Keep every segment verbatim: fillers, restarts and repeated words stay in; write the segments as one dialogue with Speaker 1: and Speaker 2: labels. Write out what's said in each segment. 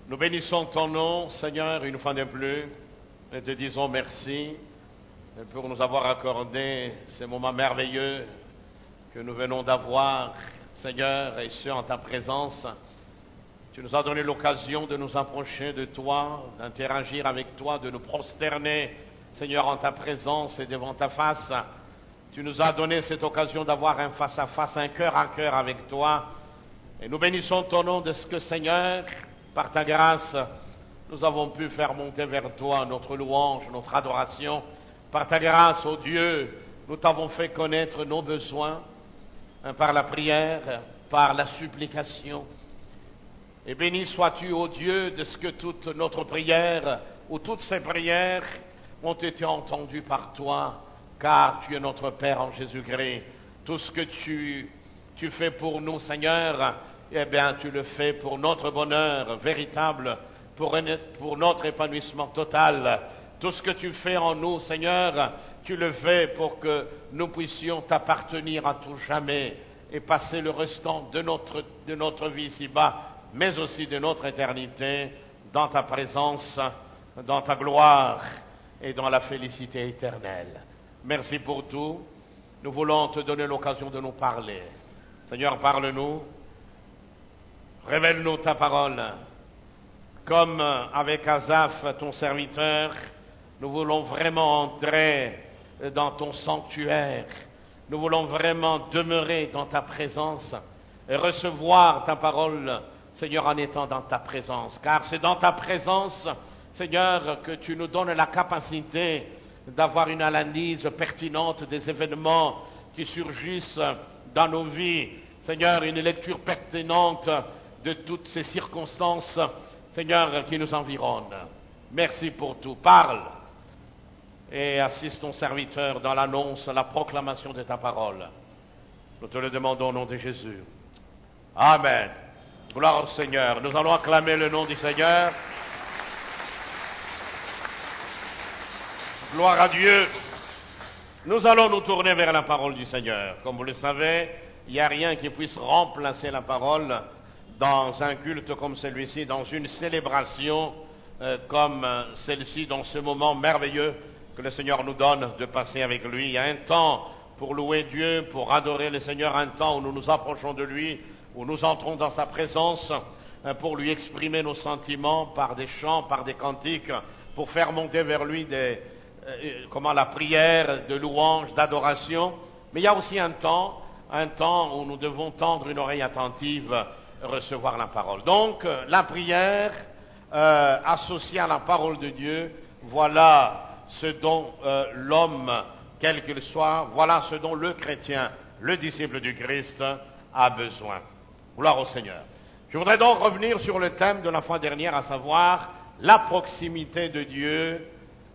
Speaker 1: Nous bénissons ton nom, Seigneur, une fois de plus, et te disons merci pour nous avoir accordé ces moments merveilleux que nous venons d'avoir, Seigneur, et ce en ta présence. Tu nous as donné l'occasion de nous approcher de toi, d'interagir avec toi, de nous prosterner, Seigneur, en ta présence et devant ta face. Tu nous as donné cette occasion d'avoir un face-à-face, un cœur à cœur avec toi. Et nous bénissons ton nom de ce que, Seigneur, par ta grâce, nous avons pu faire monter vers toi notre louange, notre adoration. Par ta grâce, ô Dieu, nous t'avons fait connaître nos besoins par la prière, par la supplication. Et béni sois-tu, ô Dieu, de ce que toute notre prière, ou toutes ces prières, ont été entendues par toi, car tu es notre Père en Jésus-Christ. Tout ce que tu, tu fais pour nous, Seigneur, eh bien, tu le fais pour notre bonheur véritable, pour, pour notre épanouissement total. Tout ce que tu fais en nous, Seigneur, tu le fais pour que nous puissions t'appartenir à tout jamais et passer le restant de notre, de notre vie ici-bas, mais aussi de notre éternité, dans ta présence, dans ta gloire et dans la félicité éternelle. Merci pour tout. Nous voulons te donner l'occasion de nous parler. Seigneur, parle-nous. Révèle-nous ta parole. Comme avec Asaph, ton serviteur, nous voulons vraiment entrer dans ton sanctuaire. Nous voulons vraiment demeurer dans ta présence et recevoir ta parole, Seigneur, en étant dans ta présence. Car c'est dans ta présence, Seigneur, que tu nous donnes la capacité d'avoir une analyse pertinente des événements qui surgissent dans nos vies. Seigneur, une lecture pertinente de toutes ces circonstances, Seigneur, qui nous environnent. Merci pour tout. Parle et assiste ton serviteur dans l'annonce, la proclamation de ta parole. Nous te le demandons au nom de Jésus. Amen. Gloire au Seigneur. Nous allons acclamer le nom du Seigneur. Gloire à Dieu. Nous allons nous tourner vers la parole du Seigneur. Comme vous le savez, il n'y a rien qui puisse remplacer la parole dans un culte comme celui-ci, dans une célébration euh, comme euh, celle-ci, dans ce moment merveilleux que le Seigneur nous donne de passer avec lui. Il y a un temps pour louer Dieu, pour adorer le Seigneur, un temps où nous nous approchons de lui, où nous entrons dans sa présence euh, pour lui exprimer nos sentiments par des chants, par des cantiques, pour faire monter vers lui des, euh, comment, la prière de louange, d'adoration. Mais il y a aussi un temps, un temps où nous devons tendre une oreille attentive, recevoir la parole. Donc, euh, la prière euh, associée à la parole de Dieu, voilà ce dont euh, l'homme, quel qu'il soit, voilà ce dont le chrétien, le disciple du Christ, a besoin. Gloire au Seigneur. Je voudrais donc revenir sur le thème de la fois dernière, à savoir la proximité de Dieu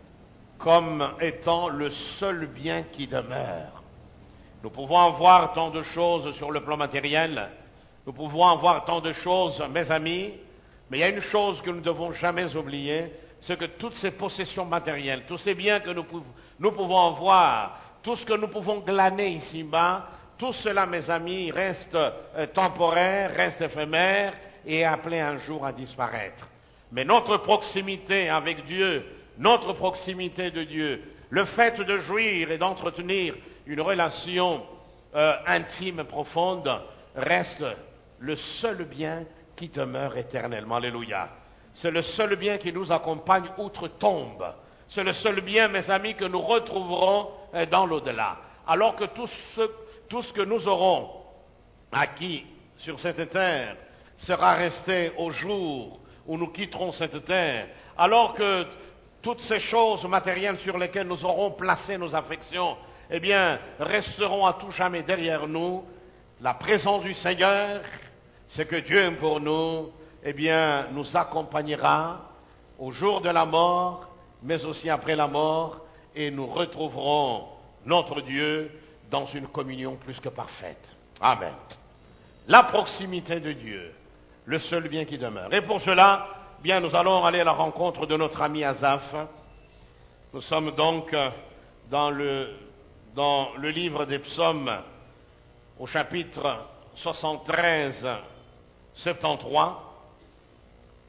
Speaker 1: comme étant le seul bien qui demeure. Nous pouvons avoir tant de choses sur le plan matériel, nous pouvons avoir tant de choses, mes amis, mais il y a une chose que nous ne devons jamais oublier, c'est que toutes ces possessions matérielles, tous ces biens que nous, pou- nous pouvons avoir, tout ce que nous pouvons glaner ici-bas, tout cela, mes amis, reste euh, temporaire, reste éphémère et est appelé un jour à disparaître. Mais notre proximité avec Dieu, notre proximité de Dieu, le fait de jouir et d'entretenir une relation euh, intime, profonde, reste le seul bien qui demeure éternellement. Alléluia. C'est le seul bien qui nous accompagne outre-tombe. C'est le seul bien, mes amis, que nous retrouverons dans l'au-delà. Alors que tout ce, tout ce que nous aurons acquis sur cette terre sera resté au jour où nous quitterons cette terre. Alors que toutes ces choses matérielles sur lesquelles nous aurons placé nos affections, eh bien, resteront à tout jamais derrière nous. La présence du Seigneur, ce que Dieu aime pour nous, eh bien, nous accompagnera au jour de la mort, mais aussi après la mort, et nous retrouverons notre Dieu dans une communion plus que parfaite. Amen. La proximité de Dieu, le seul bien qui demeure. Et pour cela, bien, nous allons aller à la rencontre de notre ami Asaph. Nous sommes donc dans le, dans le livre des psaumes, au chapitre soixante-treize, soixante-treize.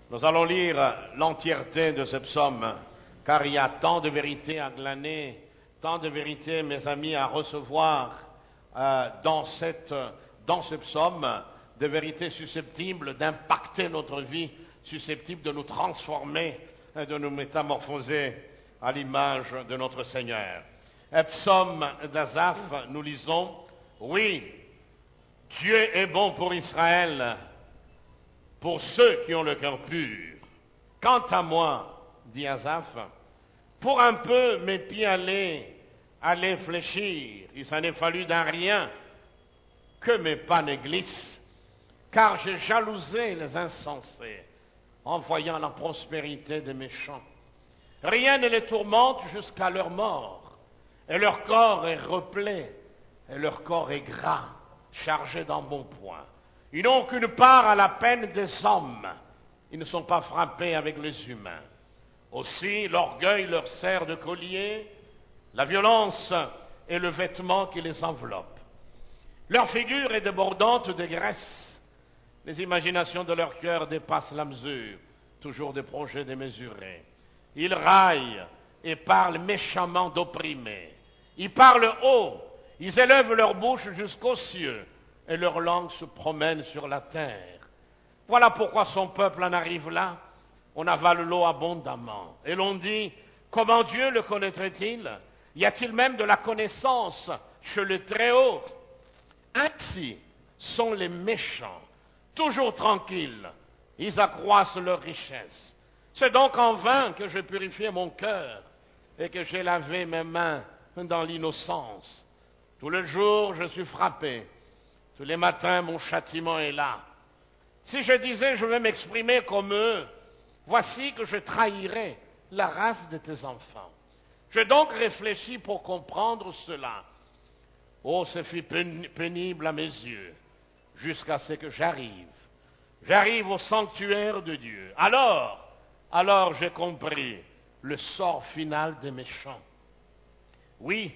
Speaker 1: Nous allons lire l'entièreté de ce psaume, car il y a tant de vérités à glaner, tant de vérités, mes amis, à recevoir euh, dans, cette, dans ce psaume, de vérités susceptibles d'impacter notre vie, susceptibles de nous transformer et de nous métamorphoser à l'image de notre Seigneur. Un psaume d'Asaph, nous lisons, « Oui, Dieu est bon pour Israël, pour ceux qui ont le cœur pur. Quant à moi, dit Asaph, pour un peu mes pieds allaient, allaient fléchir, il s'en est fallu d'un rien que mes pas ne glissent, car j'ai jalousé les insensés en voyant la prospérité des méchants. Rien ne les tourmente jusqu'à leur mort, et leur corps est replé, et leur corps est gras, chargé d'embonpoint. Ils n'ont aucune part à la peine des hommes. Ils ne sont pas frappés avec les humains. Aussi, l'orgueil leur sert de collier, la violence est le vêtement qui les enveloppe. Leur figure est débordante de graisse. Les imaginations de leur cœur dépassent la mesure, toujours des projets démesurés. Ils raillent et parlent méchamment d'opprimés. Ils parlent haut, ils élèvent leur bouche jusqu'aux cieux, et leur langue se promène sur la terre. Voilà pourquoi son peuple en arrive là. On avale l'eau abondamment. Et l'on dit, comment Dieu le connaîtrait-il? Y a-t-il même de la connaissance chez le Très-Haut? Ainsi sont les méchants, toujours tranquilles. Ils accroissent leur richesse. C'est donc en vain que j'ai purifié mon cœur et que j'ai lavé mes mains dans l'innocence. Tous les jours, je suis frappé. Tous les matins, mon châtiment est là. Si je disais, je vais m'exprimer comme eux, voici que je trahirais la race de tes enfants. J'ai donc réfléchi pour comprendre cela. Oh, ce fut pénible à mes yeux, jusqu'à ce que j'arrive. J'arrive au sanctuaire de Dieu. Alors, alors j'ai compris le sort final des méchants. Oui,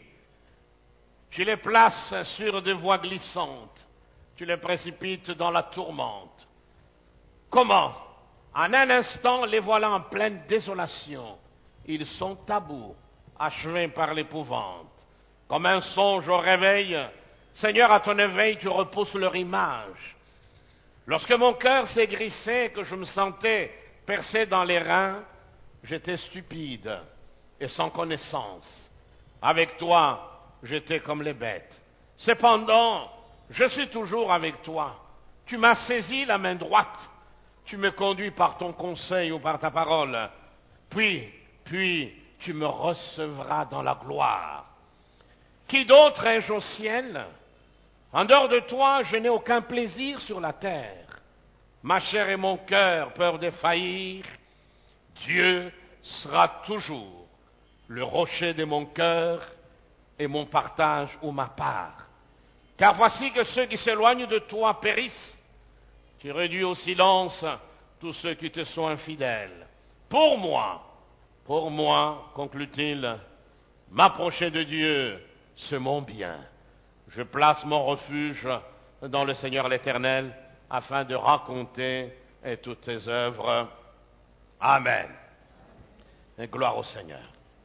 Speaker 1: tu les places sur des voies glissantes. Tu les précipites dans la tourmente. Comment? En un instant, les voilà en pleine désolation. Ils sont à bout, achevés par l'épouvante. Comme un songe au réveil, Seigneur, à ton éveil, tu repousses leur image. Lorsque mon cœur s'aigrissait, que je me sentais percé dans les reins, j'étais stupide et sans connaissance. Avec toi, j'étais comme les bêtes. Cependant, je suis toujours avec toi. Tu m'as saisi la main droite. Tu me conduis par ton conseil ou par ta parole. Puis, puis, tu me recevras dans la gloire. Qui d'autre ai-je au ciel? En dehors de toi, je n'ai aucun plaisir sur la terre. Ma chair et mon cœur peuvent défaillir. Dieu sera toujours le rocher de mon cœur et mon partage ou ma part. Car voici que ceux qui s'éloignent de toi périssent. Tu réduis au silence tous ceux qui te sont infidèles. Pour moi, pour moi, conclut-il, m'approcher de Dieu, c'est mon bien. Je place mon refuge dans le Seigneur l'Éternel afin de raconter toutes tes œuvres. Amen. Et gloire au Seigneur.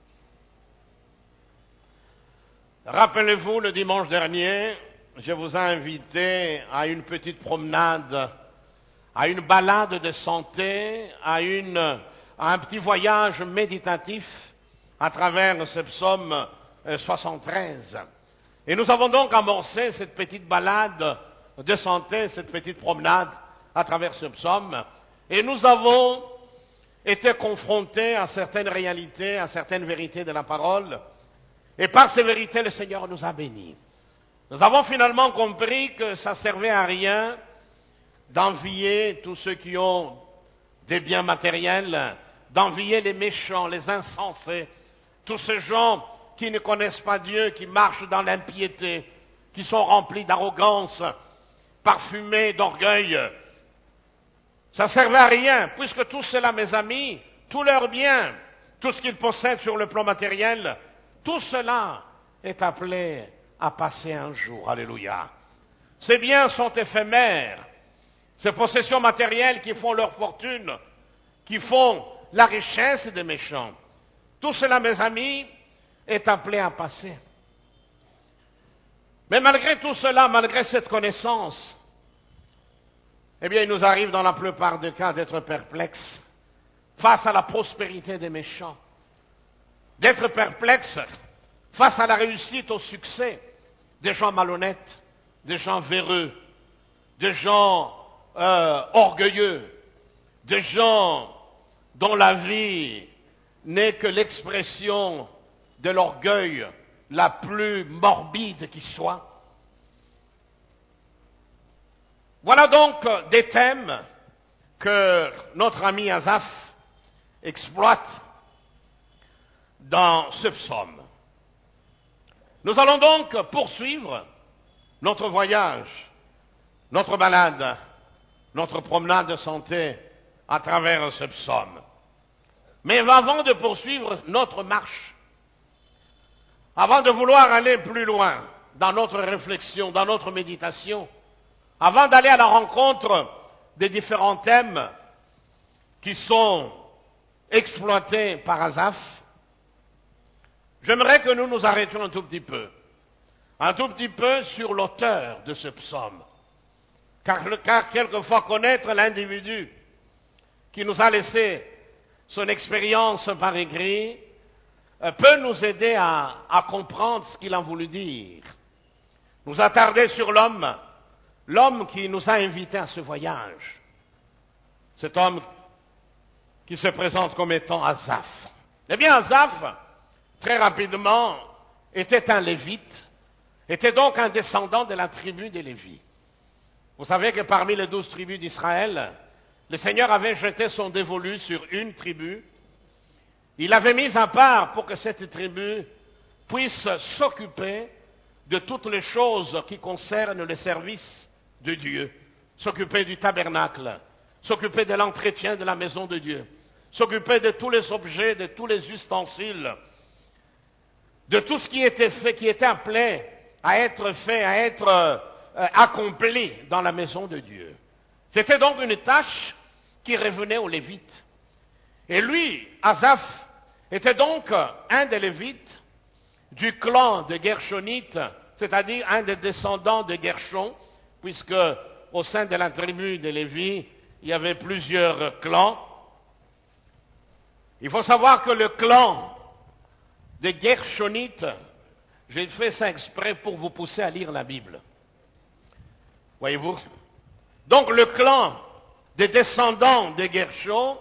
Speaker 1: Rappelez-vous, le dimanche dernier, je vous ai invité à une petite promenade, à une balade de santé, à, une, à un petit voyage méditatif à travers ce psaume soixante-treize. Et nous avons donc amorcé cette petite balade de santé, cette petite promenade à travers ce psaume, et nous avons été confrontés à certaines réalités, à certaines vérités de la parole, et par ces vérités, le Seigneur nous a bénis. Nous avons finalement compris que ça servait à rien d'envier tous ceux qui ont des biens matériels, d'envier les méchants, les insensés, tous ces gens qui ne connaissent pas Dieu, qui marchent dans l'impiété, qui sont remplis d'arrogance, parfumés d'orgueil. Ça servait à rien, puisque tout cela, mes amis, tous leurs biens, tout ce qu'ils possèdent sur le plan matériel, tout cela est appelé à passer un jour. Alléluia. Ces biens sont éphémères. Ces possessions matérielles qui font leur fortune qui font la richesse des méchants. Tout cela, mes amis, est appelé à passer. Mais malgré tout cela, malgré cette connaissance, eh bien, il nous arrive dans la plupart des cas d'être perplexes face à la prospérité des méchants, d'être perplexes face à la réussite, au succès des gens malhonnêtes, des gens véreux, des gens euh, orgueilleux, des gens dont la vie n'est que l'expression de l'orgueil la plus morbide qui soit. Voilà donc des thèmes que notre ami Asaph exploite dans ce psaume. Nous allons donc poursuivre notre voyage, notre balade, notre promenade de santé à travers ce psaume. Mais avant de poursuivre notre marche, avant de vouloir aller plus loin dans notre réflexion, dans notre méditation, avant d'aller à la rencontre des différents thèmes qui sont exploités par Asaph, j'aimerais que nous nous arrêtions un tout petit peu, un tout petit peu sur l'auteur de ce psaume. Car, car quelquefois connaître l'individu qui nous a laissé son expérience par écrit euh, peut nous aider à, à comprendre ce qu'il a voulu dire. Nous attarder sur l'homme, l'homme qui nous a invités à ce voyage. Cet homme qui se présente comme étant Asaph. Eh bien, Asaph, très rapidement, était un lévite, était donc un descendant de la tribu des Lévites. Vous savez que parmi les douze tribus d'Israël, le Seigneur avait jeté son dévolu sur une tribu. Il l'avait mise à part pour que cette tribu puisse s'occuper de toutes les choses qui concernent le service de Dieu, s'occuper du tabernacle, s'occuper de l'entretien de la maison de Dieu, s'occuper de tous les objets, de tous les ustensiles, de tout ce qui était fait, qui était appelé à être fait, à être euh, accompli dans la maison de Dieu. C'était donc une tâche qui revenait aux Lévites. Et lui, Asaph, était donc un des Lévites du clan de Gershonites, c'est-à-dire un des descendants de Gershon, puisque au sein de la tribu de Lévi, il y avait plusieurs clans. Il faut savoir que le clan des Gershonites, j'ai fait ça exprès pour vous pousser à lire la Bible. Voyez-vous? Donc le clan des descendants de Gershon,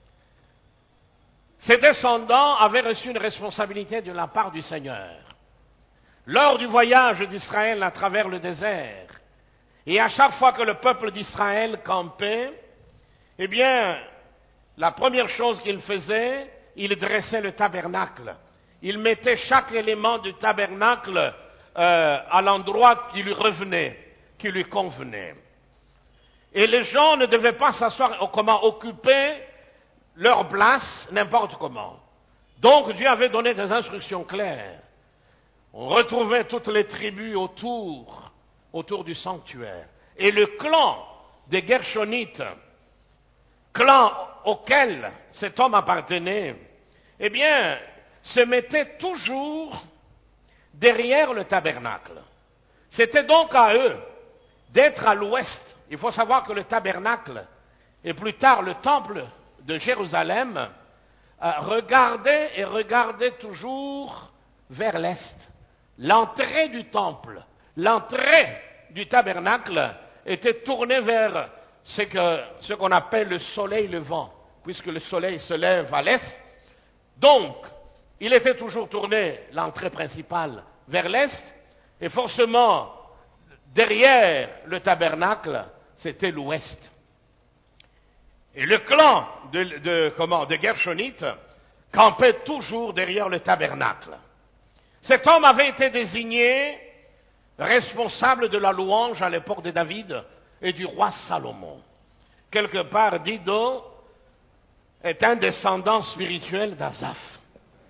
Speaker 1: ces descendants avaient reçu une responsabilité de la part du Seigneur. Lors du voyage d'Israël à travers le désert, et à chaque fois que le peuple d'Israël campait, eh bien, la première chose qu'il faisait, il dressait le tabernacle. Il mettait chaque élément du tabernacle euh, à l'endroit qui lui revenait, qui lui convenait. Et les gens ne devaient pas s'asseoir, comment occuper leur place n'importe comment. Donc Dieu avait donné des instructions claires. On retrouvait toutes les tribus autour, autour du sanctuaire. Et le clan des Gershonites, clan auquel cet homme appartenait, eh bien, se mettait toujours derrière le tabernacle. C'était donc à eux d'être à l'ouest. Il faut savoir que le tabernacle, et plus tard le temple de Jérusalem, euh, regardait et regardait toujours vers l'est. L'entrée du temple, l'entrée du tabernacle était tournée vers ce, que, ce qu'on appelle le soleil levant, puisque le soleil se lève à l'est. Donc, il était toujours tourné, l'entrée principale, vers l'est, et forcément, derrière le tabernacle, c'était l'ouest. Et le clan de, de, comment, de Gershonites campait toujours derrière le tabernacle. Cet homme avait été désigné responsable de la louange à l'époque de David et du roi Salomon. Quelque part, Dido est un descendant spirituel d'Asaph.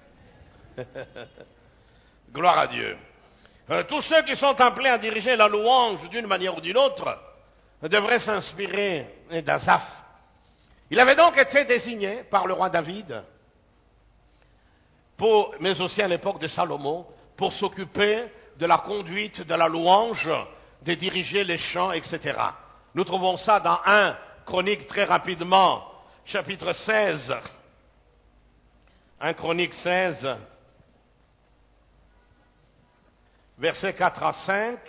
Speaker 1: Gloire à Dieu. Euh, tous ceux qui sont appelés à diriger la louange d'une manière ou d'une autre devraient s'inspirer d'Asaph. Il avait donc été désigné par le roi David, pour, mais aussi à l'époque de Salomon, pour s'occuper de la conduite, de la louange, de diriger les chants, et cetera. Nous trouvons ça dans un Chronique très rapidement, chapitre seize. un Chronique seize, versets quatre à cinq.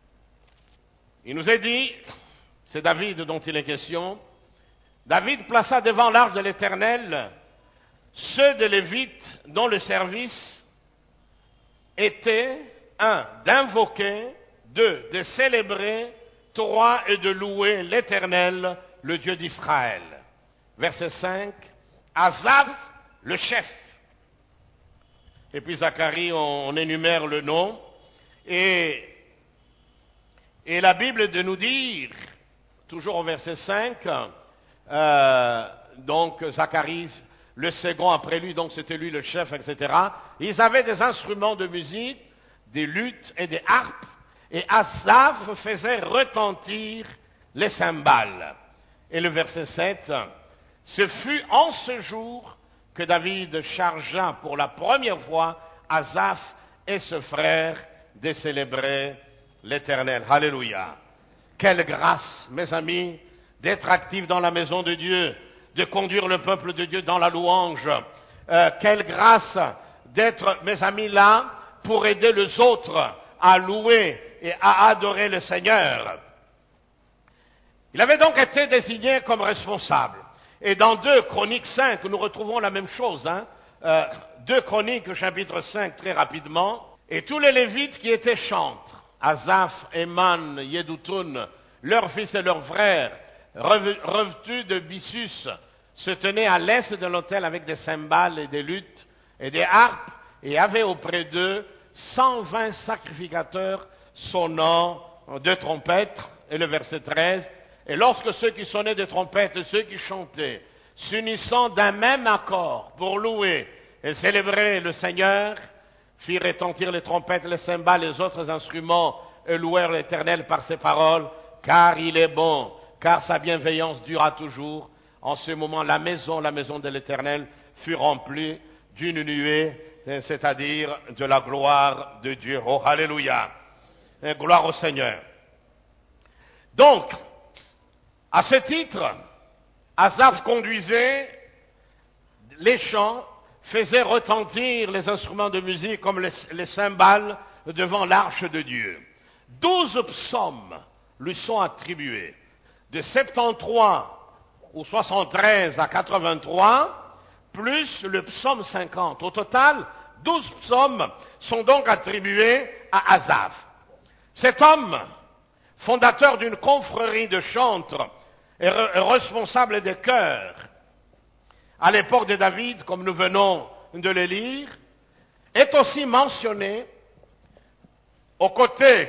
Speaker 1: Il nous est dit, c'est David dont il est question, David plaça devant l'arche de l'Éternel ceux de Lévites dont le service était, un, d'invoquer, deux, de célébrer, trois, et de louer l'Éternel, le Dieu d'Israël. Verset cinq, Asaph, le chef. Et puis Zacharie, on, on énumère le nom, et, et la Bible de nous dire, toujours au verset cinq, euh, donc Zacharie, le second après lui, donc c'était lui le chef, et cetera. Ils avaient des instruments de musique, des luttes et des harpes, et Asaph faisait retentir les cymbales. Et le verset sept, ce fut en ce jour que David chargea pour la première fois Asaph et ce frère de célébrer l'Éternel. Alléluia. Quelle grâce, mes amis, d'être actifs dans la maison de Dieu, de conduire le peuple de Dieu dans la louange. Euh, quelle grâce d'être, mes amis, là pour aider les autres à louer et à adorer le Seigneur. Il avait donc été désigné comme responsable. Et dans deux Chroniques cinq, nous retrouvons la même chose. Hein? Euh, deux Chroniques, chapitre cinq, très rapidement. Et tous les Lévites qui étaient chantres, Asaph, Éman, Yédoutun, leurs fils et leurs frères, revêtus de byssus, se tenaient à l'est de l'autel avec des cymbales et des luttes et des harpes, et avaient auprès d'eux cent vingt sacrificateurs sonnant de trompettes. Et le verset treize, et lorsque ceux qui sonnaient de trompettes et ceux qui chantaient, s'unissant d'un même accord pour louer et célébrer le Seigneur, firent retentir les trompettes, les cymbales et les autres instruments, et louèrent l'Éternel par ses paroles, car il est bon, car sa bienveillance dura toujours. En ce moment, la maison, la maison de l'Éternel, fut remplie d'une nuée, c'est-à-dire de la gloire de Dieu. Oh, alléluia! Et gloire au Seigneur. Donc, à ce titre, Asaph conduisait les chants, faisait retentir les instruments de musique comme les, les cymbales devant l'arche de Dieu. Douze psaumes lui sont attribués, de soixante-treize ou soixante-treize à quatre-vingt-trois, plus le psaume cinquante. Au total, douze psaumes sont donc attribués à Asaph. Cet homme, fondateur d'une confrérie de chantres et responsable des chœurs, à l'époque de David, comme nous venons de le lire, est aussi mentionné aux côtés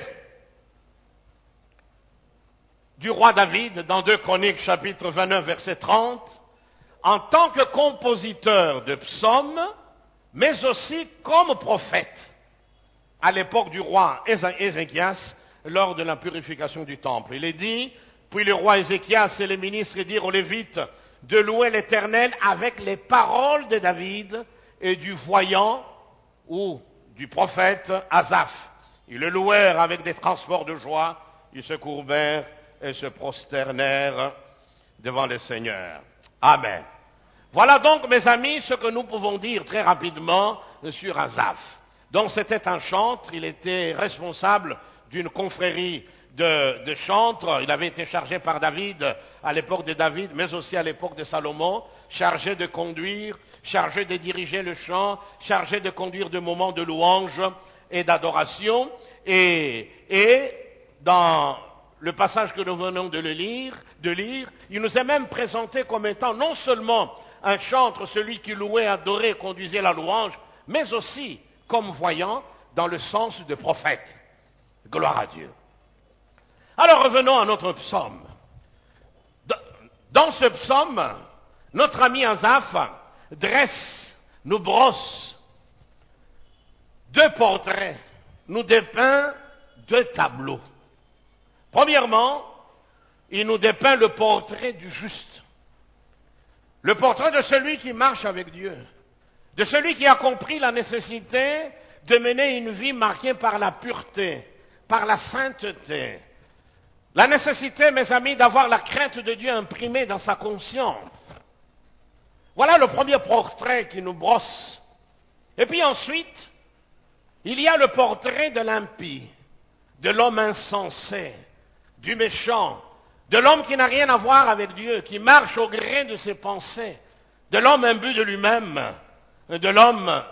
Speaker 1: du roi David dans deux Chroniques, chapitre vingt-neuf, verset trente, en tant que compositeur de psaumes, mais aussi comme prophète, à l'époque du roi Ézéchias, lors de la purification du temple. Il est dit, puis le roi Ézéchias et les ministres dirent aux Lévites de louer l'Éternel avec les paroles de David et du voyant ou du prophète Asaph. Ils le louèrent avec des transports de joie, ils se courbèrent et se prosternèrent devant le Seigneur. Amen. Voilà donc, mes amis, ce que nous pouvons dire très rapidement sur Asaph. Donc c'était un chantre, il était responsable d'une confrérie de, de chantres. Il avait été chargé par David, à l'époque de David, mais aussi à l'époque de Salomon, chargé de conduire, chargé de diriger le chant, chargé de conduire des moments de louange et d'adoration. Et, et dans le passage que nous venons de, le lire, de lire, il nous est même présenté comme étant non seulement un chantre, celui qui louait, adorait et conduisait la louange, mais aussi comme voyant dans le sens de prophète. Gloire à Dieu. Alors revenons à notre psaume. Dans ce psaume, notre ami Asaph dresse, nous brosse deux portraits, nous dépeint deux tableaux. Premièrement, il nous dépeint le portrait du juste. Le portrait de celui qui marche avec Dieu, de celui qui a compris la nécessité de mener une vie marquée par la pureté, par la sainteté. La nécessité, mes amis, d'avoir la crainte de Dieu imprimée dans sa conscience. Voilà le premier portrait qui nous brosse. Et puis ensuite, il y a le portrait de l'impie, de l'homme insensé, du méchant, de l'homme qui n'a rien à voir avec Dieu, qui marche au gré de ses pensées, de l'homme imbu de lui-même, de l'homme,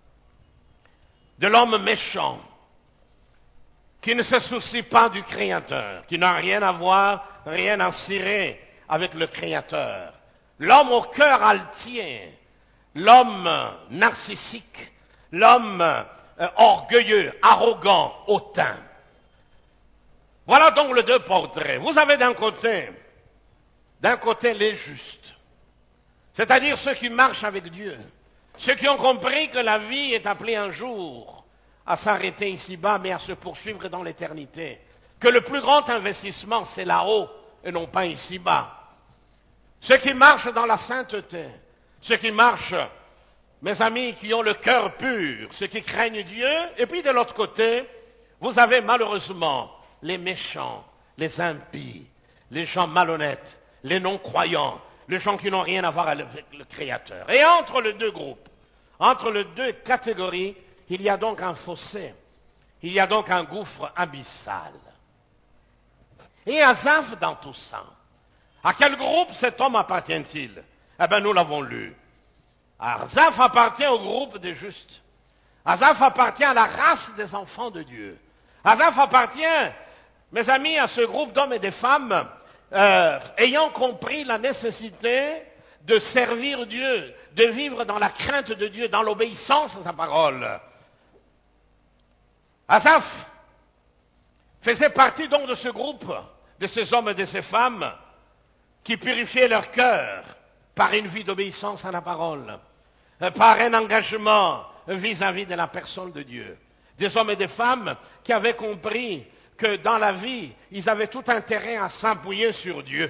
Speaker 1: de l'homme méchant, qui ne se soucie pas du Créateur, qui n'a rien à voir, rien à cirer avec le Créateur. L'homme au cœur altier, l'homme narcissique, l'homme euh, orgueilleux, arrogant, hautain. Voilà donc les deux portraits. Vous avez d'un côté, d'un côté les justes, c'est-à-dire ceux qui marchent avec Dieu, ceux qui ont compris que la vie est appelée un jour à s'arrêter ici-bas, mais à se poursuivre dans l'éternité. Que le plus grand investissement, c'est là-haut et non pas ici-bas. Ceux qui marchent dans la sainteté, ceux qui marchent, mes amis, qui ont le cœur pur, ceux qui craignent Dieu, et puis de l'autre côté, vous avez malheureusement les méchants, les impies, les gens malhonnêtes, les non-croyants, les gens qui n'ont rien à voir avec le Créateur. Et entre les deux groupes, entre les deux catégories, il y a donc un fossé, il y a donc un gouffre abyssal. Et Asaph dans tout ça, à quel groupe cet homme appartient-il? Eh bien, nous l'avons lu. Asaph appartient au groupe des justes. Asaph appartient à la race des enfants de Dieu. Asaph appartient, mes amis, à ce groupe d'hommes et de femmes euh, ayant compris la nécessité de servir Dieu, de vivre dans la crainte de Dieu, dans l'obéissance à sa parole. Asaph faisait partie donc de ce groupe, de ces hommes et de ces femmes qui purifiaient leur cœur par une vie d'obéissance à la parole, par un engagement vis-à-vis de la personne de Dieu. Des hommes et des femmes qui avaient compris que dans la vie, ils avaient tout intérêt à s'appuyer sur Dieu.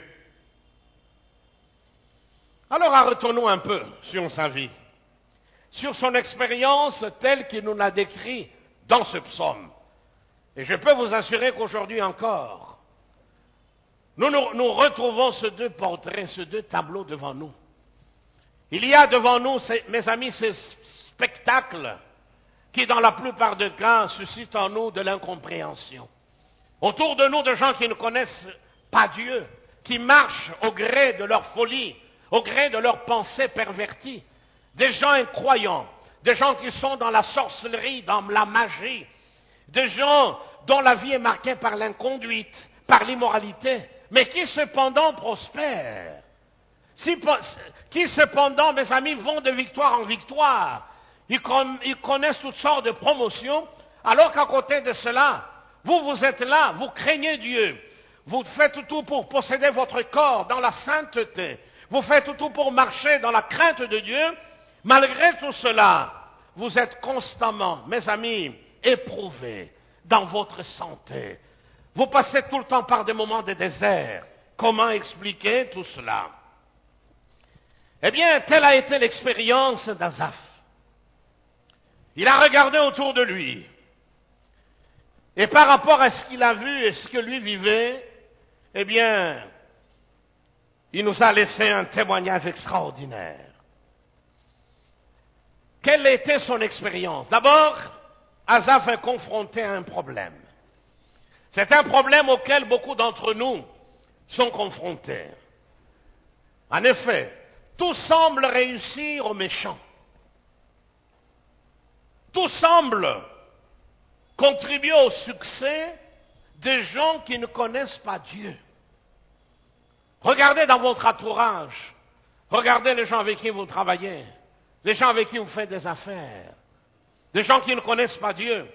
Speaker 1: Alors, retournons un peu sur sa vie, sur son expérience telle qu'il nous l'a décrit dans ce psaume. Et je peux vous assurer qu'aujourd'hui encore, nous, nous nous retrouvons ces deux portraits, ces deux tableaux devant nous. Il y a devant nous, ces, mes amis, ces spectacles qui, dans la plupart des cas, suscitent en nous de l'incompréhension. Autour de nous, de gens qui ne connaissent pas Dieu, qui marchent au gré de leur folie, au gré de leurs pensées perverties. Des gens incroyants, des gens qui sont dans la sorcellerie, dans la magie, des gens dont la vie est marquée par l'inconduite, par l'immoralité, mais qui cependant prospèrent. Si, qui cependant, mes amis, vont de victoire en victoire. Ils, ils connaissent toutes sortes de promotions, alors qu'à côté de cela, vous, vous êtes là, vous craignez Dieu. Vous faites tout pour posséder votre corps dans la sainteté. Vous faites tout pour marcher dans la crainte de Dieu. Malgré tout cela, vous êtes constamment, mes amis, éprouvés dans votre santé. Vous passez tout le temps par des moments de désert. Comment expliquer tout cela? Eh bien, telle a été l'expérience d'Asaph. Il a regardé autour de lui. Et par rapport à ce qu'il a vu et ce que lui vivait, eh bien, il nous a laissé un témoignage extraordinaire. Quelle était son expérience? D'abord, Asaph est confronté à un problème. C'est un problème auquel beaucoup d'entre nous sont confrontés. En effet, tout semble réussir aux méchants. Tout semble contribuer au succès des gens qui ne connaissent pas Dieu. Regardez dans votre entourage. Regardez les gens avec qui vous travaillez. Les gens avec qui vous faites des affaires. Des gens qui ne connaissent pas Dieu.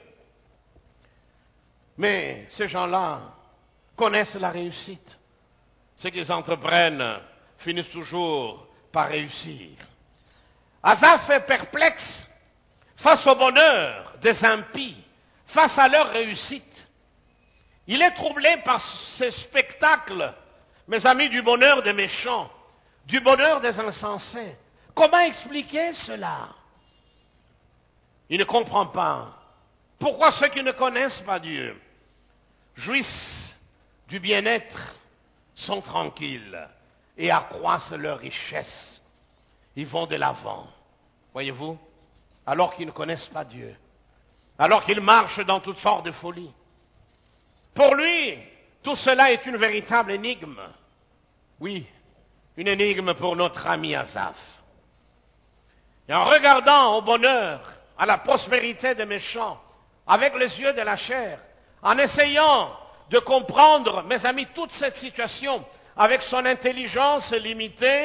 Speaker 1: Mais ces gens-là connaissent la réussite. Ce qu'ils entreprennent finissent toujours par réussir. Asaph est perplexe face au bonheur des impies, face à leur réussite. Il est troublé par ces spectacles, mes amis, du bonheur des méchants. du bonheur des insensés. Comment expliquer cela? Il ne comprend pas. Pourquoi ceux qui ne connaissent pas Dieu jouissent du bien-être, sont tranquilles et accroissent leur richesse? Ils vont de l'avant, voyez-vous, alors qu'ils ne connaissent pas Dieu, alors qu'ils marchent dans toutes sortes de folies. Pour lui, tout cela est une véritable énigme. Oui, une énigme pour notre ami Asaph. Et en regardant au bonheur, à la prospérité des méchants, avec les yeux de la chair, en essayant de comprendre, mes amis, toute cette situation avec son intelligence limitée,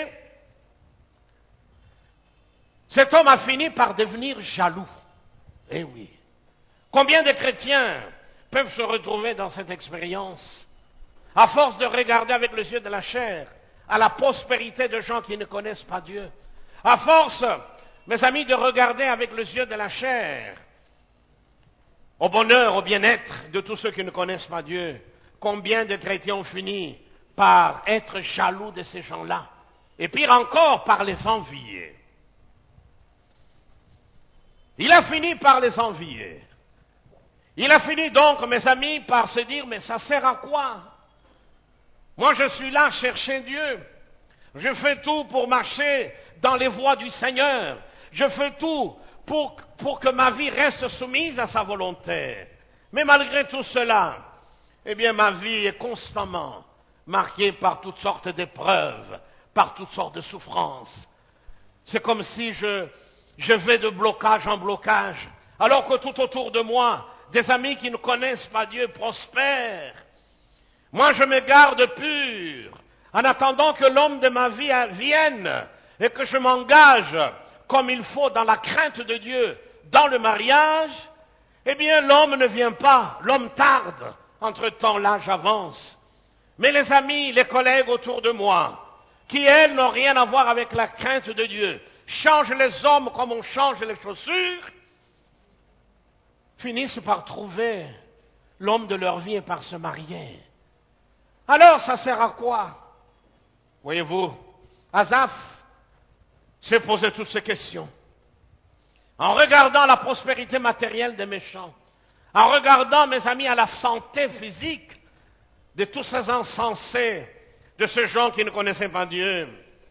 Speaker 1: cet homme a fini par devenir jaloux. Eh oui. Combien de chrétiens peuvent se retrouver dans cette expérience, à force de regarder avec les yeux de la chair, à la prospérité de gens qui ne connaissent pas Dieu, à force, mes amis, de regarder avec les yeux de la chair, au bonheur, au bien-être de tous ceux qui ne connaissent pas Dieu. Combien de chrétiens ont fini par être jaloux de ces gens-là, et pire encore, par les envier. Il a fini par les envier. Il a fini donc, mes amis, par se dire, mais ça sert à quoi? Moi, je suis là à chercher Dieu. Je fais tout pour marcher dans les voies du Seigneur. Je fais tout pour, pour que ma vie reste soumise à sa volonté. Mais malgré tout cela, eh bien, ma vie est constamment marquée par toutes sortes d'épreuves, par toutes sortes de souffrances. C'est comme si je, je vais de blocage en blocage, alors que tout autour de moi, des amis qui ne connaissent pas Dieu prospèrent. Moi, je me garde pur, en attendant que l'homme de ma vie vienne et que je m'engage comme il faut dans la crainte de Dieu, dans le mariage. Eh bien, l'homme ne vient pas, l'homme tarde. Entre-temps, l'âge avance. Mais les amis, les collègues autour de moi, qui, elles, n'ont rien à voir avec la crainte de Dieu, changent les hommes comme on change les chaussures, finissent par trouver l'homme de leur vie et par se marier. Alors, ça sert à quoi? Voyez-vous, Asaph s'est posé toutes ces questions. En regardant la prospérité matérielle des méchants, en regardant, mes amis, à la santé physique de tous ces insensés, de ces gens qui ne connaissaient pas Dieu,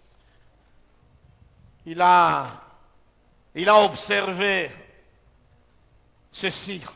Speaker 1: il a, il a observé ceci.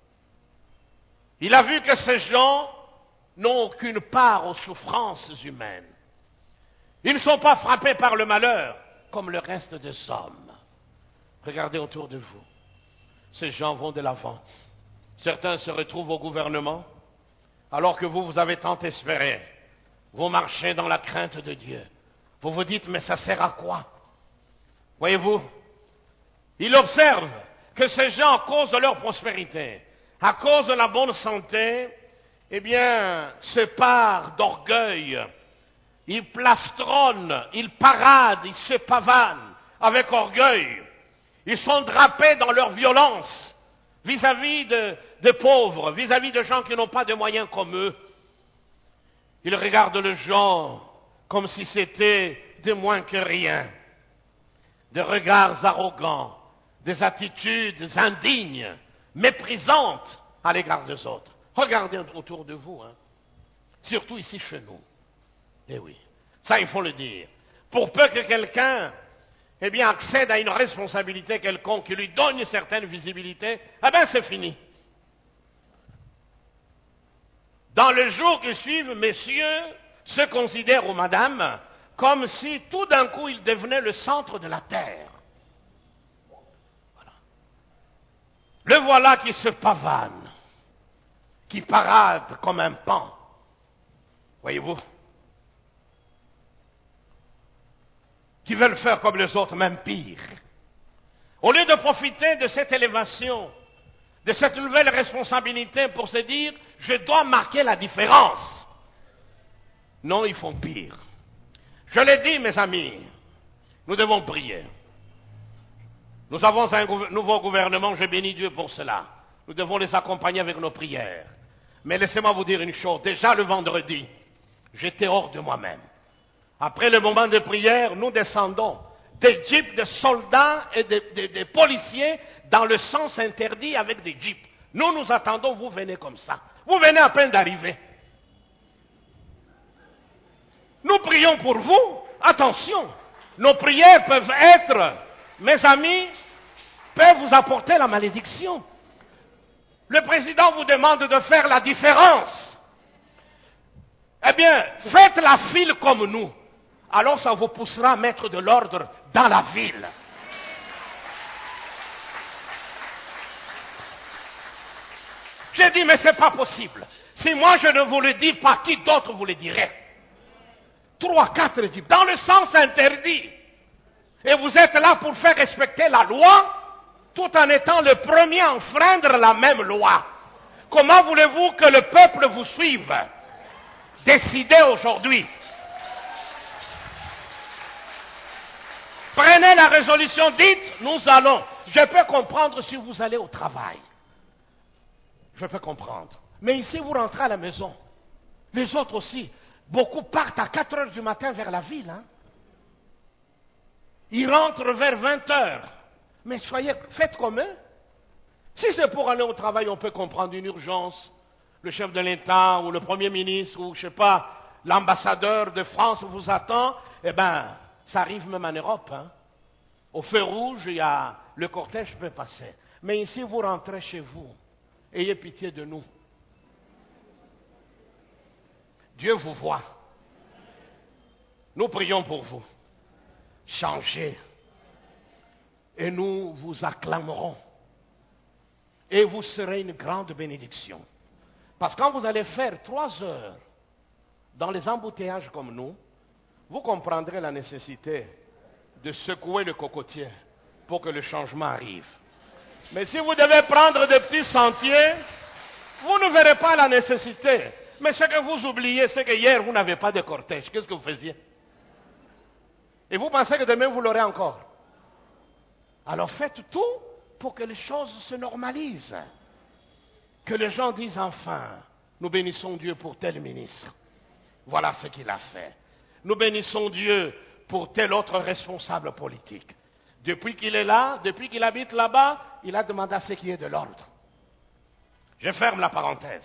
Speaker 1: Il a vu que ces gens n'ont aucune part aux souffrances humaines. Ils ne sont pas frappés par le malheur comme le reste des hommes. Regardez autour de vous. Ces gens vont de l'avant. Certains se retrouvent au gouvernement, alors que vous, vous avez tant espéré. Vous marchez dans la crainte de Dieu. Vous vous dites, mais ça sert à quoi? Voyez-vous, il observe que ces gens, à cause de leur prospérité, à cause de la bonne santé, eh bien, se parent d'orgueil. Ils plastronnent, ils paradent, ils se pavanent avec orgueil. Ils sont drapés dans leur violence vis-à-vis de, de pauvres, vis-à-vis de gens qui n'ont pas de moyens comme eux. Ils regardent les gens comme si c'était de moins que rien. Des regards arrogants, des attitudes indignes, méprisantes à l'égard des autres. Regardez autour de vous, hein. Surtout ici chez nous. Eh oui, ça il faut le dire. Pour peu que quelqu'un eh bien, accède à une responsabilité quelconque qui lui donne une certaine visibilité, eh bien c'est fini. Dans les jours qui suivent, messieurs se considèrent, ou madame, comme si tout d'un coup ils devenaient le centre de la terre. Voilà. Le voilà qui se pavane, qui parade comme un paon. Voyez-vous? Qui veulent faire comme les autres, même pire. Au lieu de profiter de cette élévation, de cette nouvelle responsabilité pour se dire, je dois marquer la différence. Non, ils font pire. Je l'ai dit, mes amis, nous devons prier. Nous avons un gouver- nouveau gouvernement, je bénis Dieu pour cela. Nous devons les accompagner avec nos prières. Mais laissez-moi vous dire une chose, déjà le vendredi, j'étais hors de moi-même. Après le moment de prière, nous descendons des jeeps de soldats et des de, de policiers dans le sens interdit avec des jeeps. Nous nous attendons, vous venez comme ça. Vous venez à peine d'arriver. Nous prions pour vous. Attention, nos prières peuvent être, mes amis, peuvent vous apporter la malédiction. Le président vous demande de faire la différence. Eh bien, faites la file comme nous. Alors ça vous poussera à mettre de l'ordre dans la ville. J'ai dit, mais ce n'est pas possible. Si moi je ne vous le dis pas, qui d'autre vous le dirait? Trois, quatre dit, dans le sens interdit. Et vous êtes là pour faire respecter la loi, tout en étant le premier à enfreindre la même loi. Comment voulez-vous que le peuple vous suive? Décidez aujourd'hui. Prenez la résolution, dites, nous allons. Je peux comprendre si vous allez au travail. Je peux comprendre. Mais ici, vous rentrez à la maison. Les autres aussi. Beaucoup partent à quatre heures du matin vers la ville. Hein? Ils rentrent vers vingt heures. Mais soyez, faites comme eux. Si c'est pour aller au travail, on peut comprendre une urgence. Le chef de l'État ou le Premier ministre ou, je ne sais pas, l'ambassadeur de France vous attend. Eh bien, ça arrive même en Europe. Hein? Au feu rouge, il y a, le cortège peut passer. Mais ici, vous rentrez chez vous. Ayez pitié de nous. Dieu vous voit. Nous prions pour vous. Changez. Et nous vous acclamerons. Et vous serez une grande bénédiction. Parce que quand vous allez faire trois heures dans les embouteillages comme nous, vous comprendrez la nécessité de secouer le cocotier pour que le changement arrive. Mais si vous devez prendre des petits sentiers, vous ne verrez pas la nécessité. Mais ce que vous oubliez, c'est que hier, vous n'avez pas de cortège. Qu'est-ce que vous faisiez? Et vous pensez que demain, vous l'aurez encore. Alors faites tout pour que les choses se normalisent. Que les gens disent enfin, nous bénissons Dieu pour tel ministre. Voilà ce qu'il a fait. Nous bénissons Dieu pour tel autre responsable politique. Depuis qu'il est là, depuis qu'il habite là-bas, il a demandé à ce qu'il y ait de l'ordre. Je ferme la parenthèse.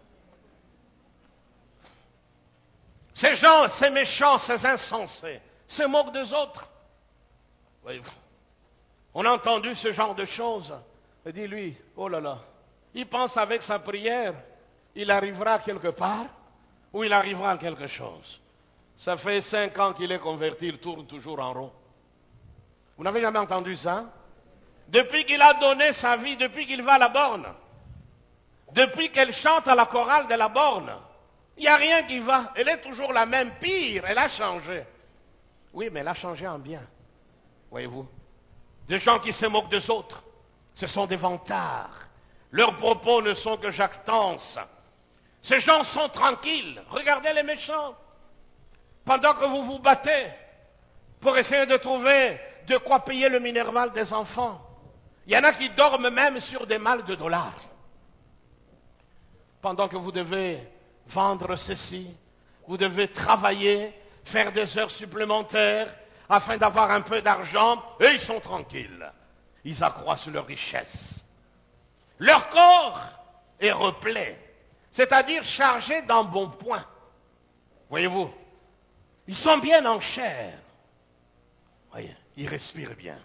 Speaker 1: Ces gens, ces méchants, ces insensés, se moquent des autres. Voyez-vous, on a entendu ce genre de choses. Et dit lui, oh là là, il pense avec sa prière, il arrivera quelque part, ou il arrivera à quelque chose. Ça fait cinq ans qu'il est converti, il tourne toujours en rond. Vous n'avez jamais entendu ça? Depuis qu'il a donné sa vie, depuis qu'il va à la borne, depuis qu'elle chante à la chorale de la borne, il n'y a rien qui va. Elle est toujours la même, pire, elle a changé. Oui, mais elle a changé en bien. Voyez-vous? Des gens qui se moquent des autres, ce sont des vantards. Leurs propos ne sont que jactance. Ces gens sont tranquilles. Regardez les méchants. Pendant que vous vous battez pour essayer de trouver de quoi payer le minerval des enfants, il y en a qui dorment même sur des malles de dollars. Pendant que vous devez vendre ceci, vous devez travailler, faire des heures supplémentaires afin d'avoir un peu d'argent, et ils sont tranquilles. Ils accroissent leur richesse. Leur corps est replet, c'est-à-dire chargé d'embonpoint. Voyez-vous, ils sont bien en chair. Voyez, ils respirent bien.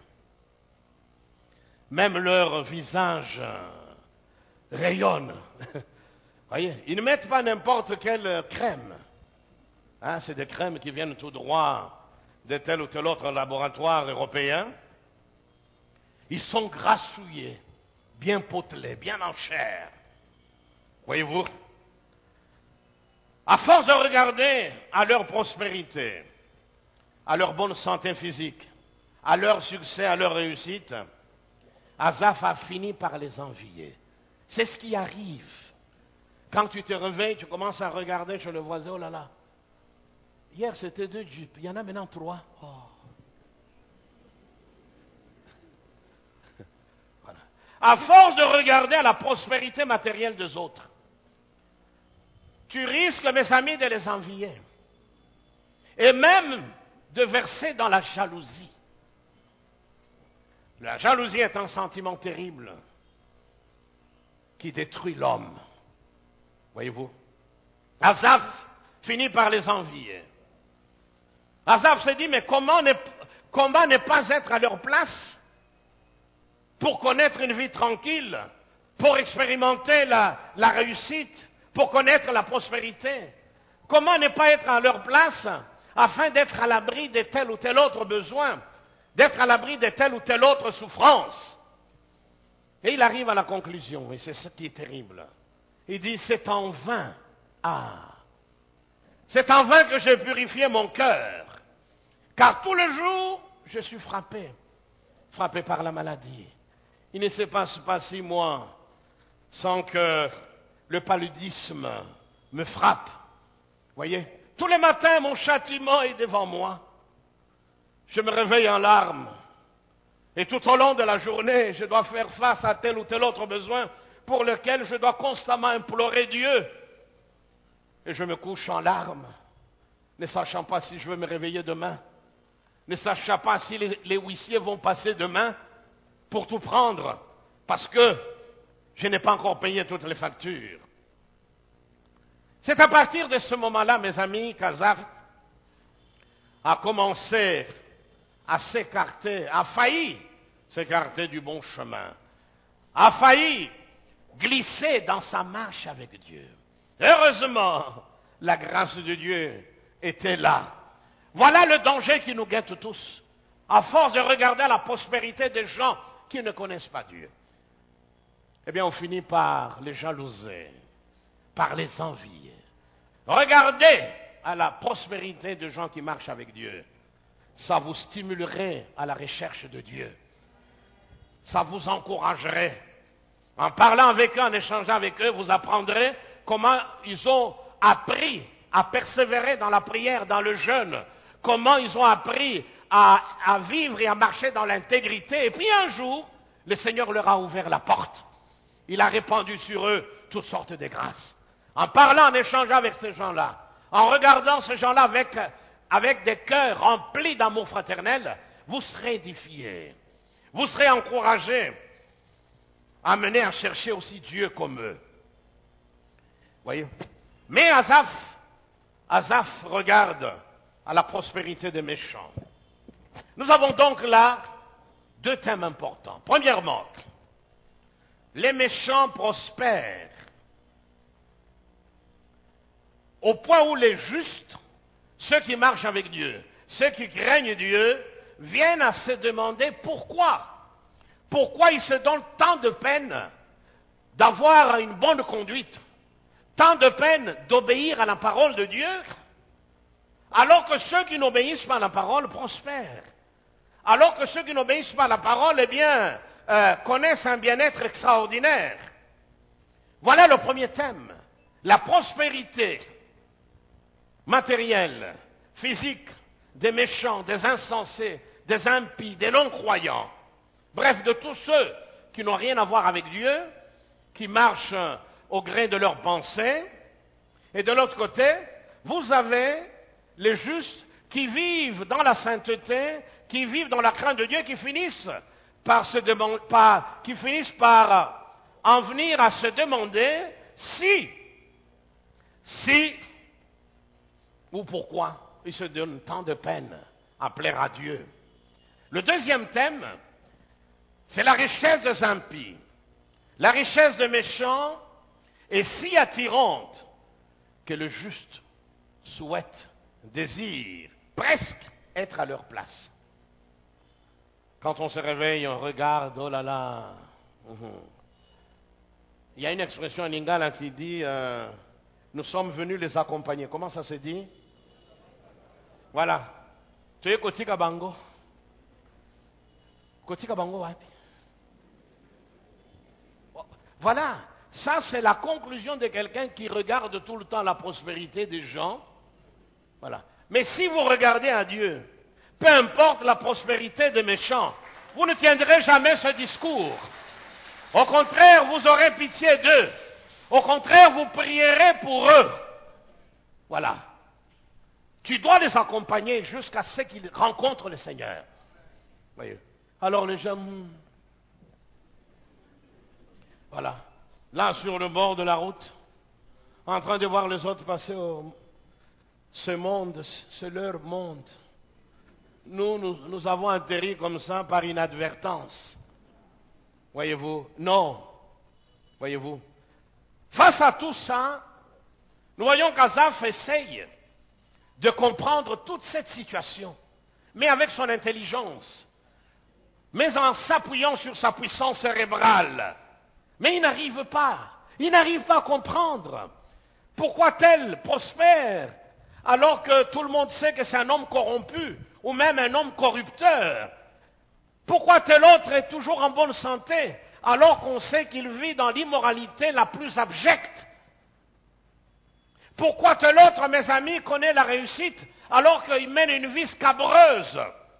Speaker 1: Même leur visage rayonne. Voyez, ils ne mettent pas n'importe quelle crème. Hein, c'est des crèmes qui viennent tout droit de tel ou tel autre laboratoire européen. Ils sont grassouillés, bien potelés, bien en chair. Voyez-vous, à force de regarder à leur prospérité, à leur bonne santé physique, à leur succès, à leur réussite, Asaph a fini par les envier. C'est ce qui arrive. Quand tu te réveilles, tu commences à regarder chez le voisin, oh là là, hier c'était deux jeeps, il y en a maintenant trois. Oh. Voilà. À force de regarder à la prospérité matérielle des autres, tu risques, mes amis, de les envier. et même de verser dans la jalousie. La jalousie est un sentiment terrible qui détruit l'homme. Voyez-vous? Asaph finit par les envier. Asaph se dit, mais comment ne, comment ne pas être à leur place pour connaître une vie tranquille, pour expérimenter la, la réussite, pour connaître la prospérité? Comment ne pas être à leur place afin d'être à l'abri de tel ou tel autre besoin, d'être à l'abri de telle ou telle autre souffrance? Et il arrive à la conclusion, et c'est ce qui est terrible. Il dit, c'est en vain. Ah, c'est en vain que j'ai purifié mon cœur, car tout le jour, je suis frappé, frappé par la maladie. Il ne se passe pas six mois sans que le paludisme me frappe. Voyez, tous les matins, mon châtiment est devant moi. Je me réveille en larmes. Et tout au long de la journée, je dois faire face à tel ou tel autre besoin pour lequel je dois constamment implorer Dieu. Et je me couche en larmes, ne sachant pas si je veux me réveiller demain, ne sachant pas si les, les huissiers vont passer demain pour tout prendre, parce que je n'ai pas encore payé toutes les factures. C'est à partir de ce moment-là, mes amis, qu'Asaph a commencé à s'écarter, a failli s'écarter du bon chemin, a failli glisser dans sa marche avec Dieu. Heureusement, la grâce de Dieu était là. Voilà le danger qui nous guette tous, à force de regarder la prospérité des gens qui ne connaissent pas Dieu. Eh bien, on finit par les jalouser, par les envier. Regardez à la prospérité de gens qui marchent avec Dieu. Ça vous stimulerait à la recherche de Dieu. Ça vous encouragerait. En parlant avec eux, en échangeant avec eux, vous apprendrez comment ils ont appris à persévérer dans la prière, dans le jeûne. Comment ils ont appris à, à vivre et à marcher dans l'intégrité. Et puis un jour, le Seigneur leur a ouvert la porte. Il a répandu sur eux toutes sortes de grâces. En parlant, en échangeant avec ces gens-là, en regardant ces gens-là avec, avec des cœurs remplis d'amour fraternel, vous serez édifiés. Vous serez encouragés, amenés à chercher aussi Dieu comme eux. Voyez? Mais Asaph, Asaph regarde à la prospérité des méchants. Nous avons donc là deux thèmes importants. Premièrement, les méchants prospèrent au point où les justes, ceux qui marchent avec Dieu, ceux qui craignent Dieu, viennent à se demander pourquoi. Pourquoi ils se donnent tant de peine d'avoir une bonne conduite, tant de peine d'obéir à la parole de Dieu, alors que ceux qui n'obéissent pas à la parole prospèrent. Alors que ceux qui n'obéissent pas à la parole, eh bien, euh, connaissent un bien-être extraordinaire. Voilà le premier thème. La prospérité matérielle, physique, des méchants, des insensés, des impies, des non-croyants. Bref, de tous ceux qui n'ont rien à voir avec Dieu, qui marchent au gré de leurs pensées. Et de l'autre côté, vous avez les justes qui vivent dans la sainteté, qui vivent dans la crainte de Dieu, qui finissent par se demander, par, qui finissent par en venir à se demander si, si ou pourquoi ils se donnent tant de peine à plaire à Dieu. Le deuxième thème, c'est la richesse des impies. La richesse des méchants est si attirante que le juste souhaite, désire presque être à leur place. Quand on se réveille, on regarde, oh là là. Uhum. Il y a une expression en lingala qui dit euh, nous sommes venus les accompagner. Comment ça se dit? Voilà. Tu es kotika bango. Kotika bango wapi? Voilà. Ça, c'est la conclusion de quelqu'un qui regarde tout le temps la prospérité des gens. Voilà. Mais si vous regardez à Dieu, peu importe la prospérité des méchants, vous ne tiendrez jamais ce discours. Au contraire, vous aurez pitié d'eux. Au contraire, vous prierez pour eux. Voilà.
Speaker 2: Tu dois les accompagner jusqu'à ce qu'ils rencontrent le Seigneur. Voyez. Alors les gens, voilà, là sur le bord de la route, en train de voir les autres passer au... Ce monde, c'est leur monde. Nous, nous, nous avons atterri comme ça par inadvertance. Voyez-vous? Non. Voyez-vous? Face à tout ça, nous voyons qu'Asaph essaye de comprendre toute cette situation, mais avec son intelligence, mais en s'appuyant sur sa puissance cérébrale. Mais il n'arrive pas. Il n'arrive pas à comprendre. Pourquoi tel prospère alors que tout le monde sait que c'est un homme corrompu ou même un homme corrupteur? Pourquoi tel autre est toujours en bonne santé alors qu'on sait qu'il vit dans l'immoralité la plus abjecte? Pourquoi tel autre, mes amis, connaît la réussite alors qu'il mène une vie scabreuse?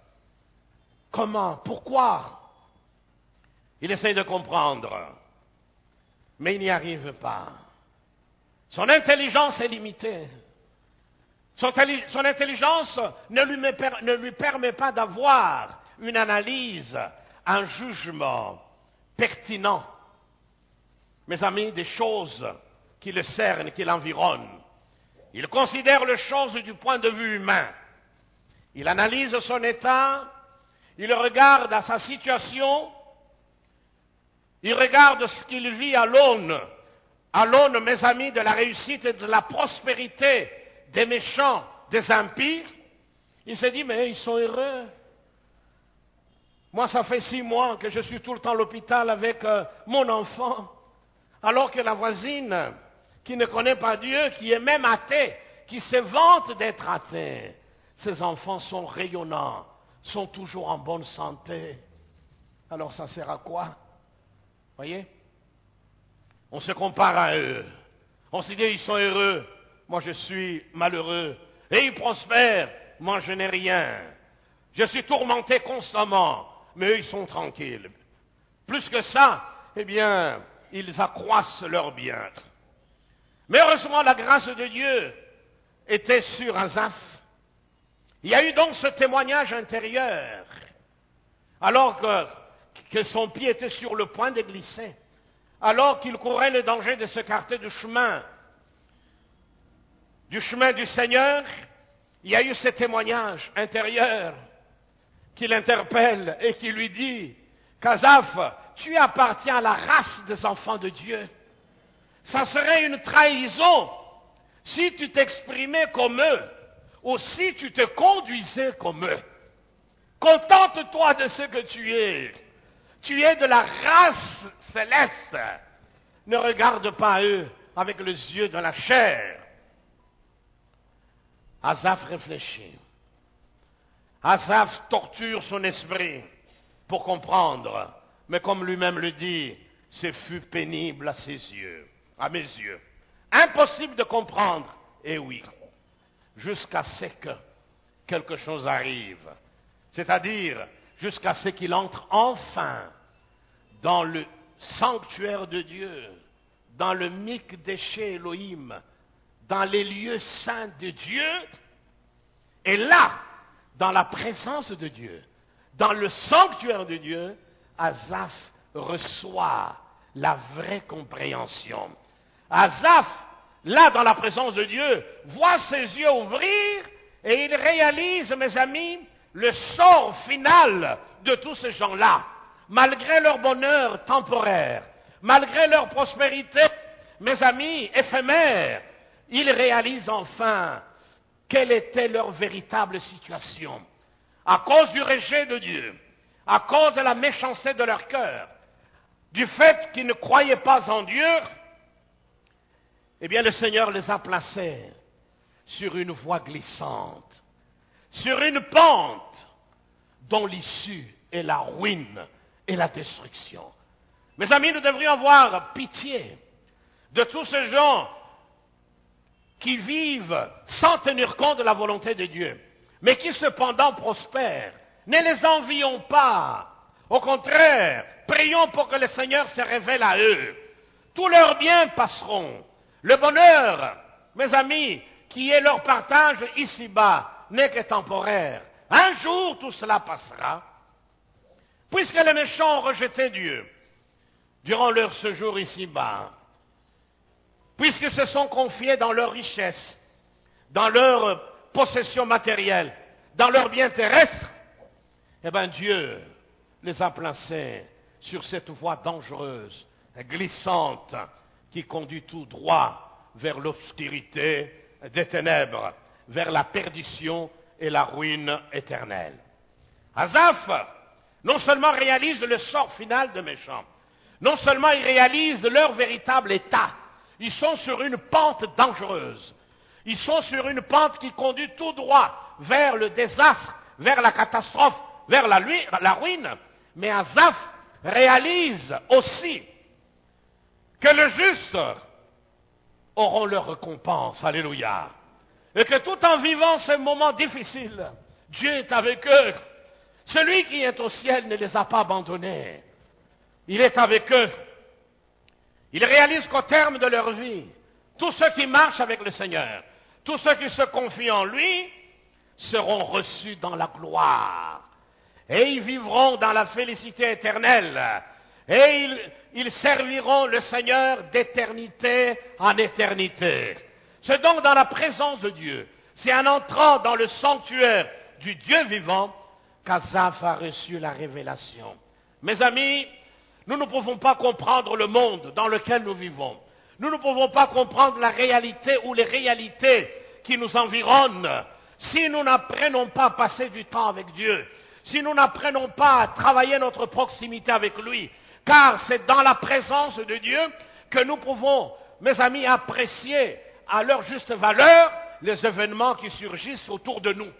Speaker 2: Comment? Pourquoi? Il essaye de comprendre, mais il n'y arrive pas. Son intelligence est limitée. Son, son intelligence ne lui, ne lui permet pas d'avoir une analyse, un jugement pertinent. Mes amis, des choses qui le cernent, qui l'environnent. Il considère les choses du point de vue humain. Il analyse son état, il regarde à sa situation, il regarde ce qu'il vit à l'aune, à l'aune, mes amis, de la réussite et de la prospérité des méchants, des impires. Il se dit, mais ils sont heureux. Moi, ça fait six mois que je suis tout le temps à l'hôpital avec euh, mon enfant, alors que la voisine, qui ne connaît pas Dieu, qui est même athée, qui se vante d'être athée, ses enfants sont rayonnants, sont toujours en bonne santé. Alors ça sert à quoi? Voyez? On se compare à eux. On se dit, ils sont heureux, moi je suis malheureux. Et ils prospèrent, moi je n'ai rien. Je suis tourmenté constamment, mais eux ils sont tranquilles. Plus que ça, eh bien, ils accroissent leur bien. Mais heureusement, la grâce de Dieu était sur Asaph. Il y a eu donc ce témoignage intérieur, alors que, que son pied était sur le point de glisser, alors qu'il courait le danger de s'écarter du chemin, du chemin du Seigneur. Il y a eu ce témoignage intérieur qui l'interpelle et qui lui dit qu'Asaph, tu appartiens à la race des enfants de Dieu. Ça serait une trahison si tu t'exprimais comme eux ou si tu te conduisais comme eux. Contente-toi de ce que tu es. Tu es de la race céleste. Ne regarde pas eux avec les yeux de la chair. Asaph réfléchit. Asaph torture son esprit pour comprendre. Mais comme lui-même le dit, ce fut pénible à ses yeux, à mes yeux. Impossible de comprendre. Et oui, jusqu'à ce que quelque chose arrive. C'est-à-dire, jusqu'à ce qu'il entre enfin dans le sanctuaire de Dieu, dans le Mikdash Elohim, dans les lieux saints de Dieu, et là, dans la présence de Dieu, dans le sanctuaire de Dieu, Asaph reçoit la vraie compréhension. Asaph, là dans la présence de Dieu, voit ses yeux ouvrir et il réalise, mes amis, le sort final de tous ces gens-là. Malgré leur bonheur temporaire, malgré leur prospérité, mes amis, éphémère, ils réalisent enfin quelle était leur véritable situation. À cause du rejet de Dieu, à cause de la méchanceté de leur cœur, du fait qu'ils ne croyaient pas en Dieu, eh bien le Seigneur les a placés sur une voie glissante, sur une pente dont l'issue est la ruine et la destruction. Mes amis, nous devrions avoir pitié de tous ces gens qui vivent sans tenir compte de la volonté de Dieu, mais qui cependant prospèrent. Ne les envions pas. Au contraire, prions pour que le Seigneur se révèle à eux. Tous leurs biens passeront. Le bonheur, mes amis, qui est leur partage ici-bas n'est que temporaire. Un jour, tout cela passera. Puisque les méchants ont rejeté Dieu durant leur séjour ici-bas, puisqu'ils se sont confiés dans leur richesse, dans leur possession matérielle, dans leurs biens terrestres, eh bien Dieu les a placés sur cette voie dangereuse, glissante, qui conduit tout droit vers l'obscurité des ténèbres, vers la perdition et la ruine éternelle. Asaph, non seulement réalise le sort final des méchants, non seulement il réalise leur véritable état, ils sont sur une pente dangereuse, ils sont sur une pente qui conduit tout droit vers le désastre, vers la catastrophe, vers la, lui, la ruine, mais Asaph réalise aussi que les justes auront leur récompense, alléluia, et que tout en vivant ces moments difficiles, Dieu est avec eux. Celui qui est au ciel ne les a pas abandonnés. Il est avec eux. Ils réalisent qu'au terme de leur vie, tous ceux qui marchent avec le Seigneur, tous ceux qui se confient en lui, seront reçus dans la gloire. Et ils vivront dans la félicité éternelle. Et ils, ils serviront le Seigneur d'éternité en éternité. C'est donc dans la présence de Dieu, c'est en entrant dans le sanctuaire du Dieu vivant, qu'Asaph a reçu la révélation. Mes amis, nous ne pouvons pas comprendre le monde dans lequel nous vivons. Nous ne pouvons pas comprendre la réalité ou les réalités qui nous environnent si nous n'apprenons pas à passer du temps avec Dieu, si nous n'apprenons pas à travailler notre proximité avec lui. Car c'est dans la présence de Dieu que nous pouvons, mes amis, apprécier à leur juste valeur les événements qui surgissent autour de nous.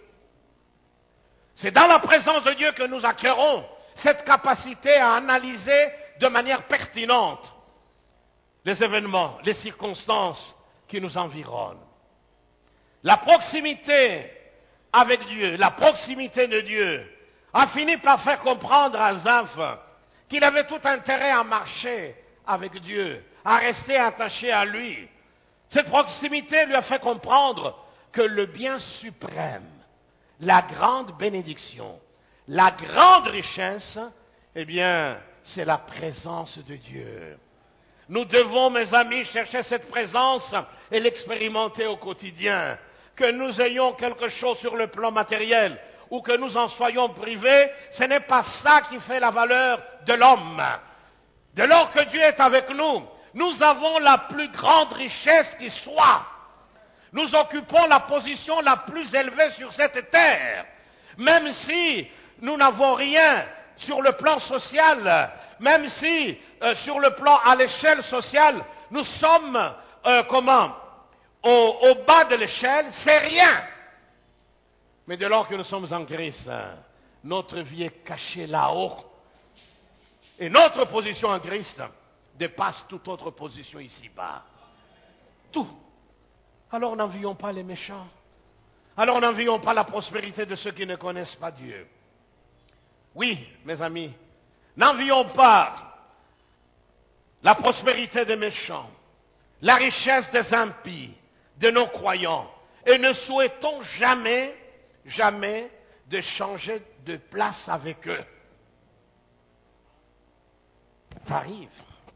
Speaker 2: C'est dans la présence de Dieu que nous acquérons cette capacité à analyser de manière pertinente les événements, les circonstances qui nous environnent. La proximité avec Dieu, la proximité de Dieu, a fini par faire comprendre à Asaph qu'il avait tout intérêt à marcher avec Dieu, à rester attaché à lui. Cette proximité lui a fait comprendre que le bien suprême, la grande bénédiction, la grande richesse, eh bien, c'est la présence de Dieu. Nous devons, mes amis, chercher cette présence et l'expérimenter au quotidien. Que nous ayons quelque chose sur le plan matériel ou que nous en soyons privés, ce n'est pas ça qui fait la valeur de l'homme. Dès lors que Dieu est avec nous, nous avons la plus grande richesse qui soit. Nous occupons la position la plus élevée sur cette terre. Même si nous n'avons rien sur le plan social, même si euh, sur le plan à l'échelle sociale, nous sommes, euh, comment, au, au bas de l'échelle, c'est rien. Mais dès lors que nous sommes en Christ, notre vie est cachée là-haut. Et notre position en Christ dépasse toute autre position ici-bas. Tout. Alors n'envions pas les méchants. Alors n'envions pas la prospérité de ceux qui ne connaissent pas Dieu. Oui, mes amis, n'envions pas la prospérité des méchants, la richesse des impies, de nos croyants. Et ne souhaitons jamais, jamais de changer de place avec eux. Ça arrive.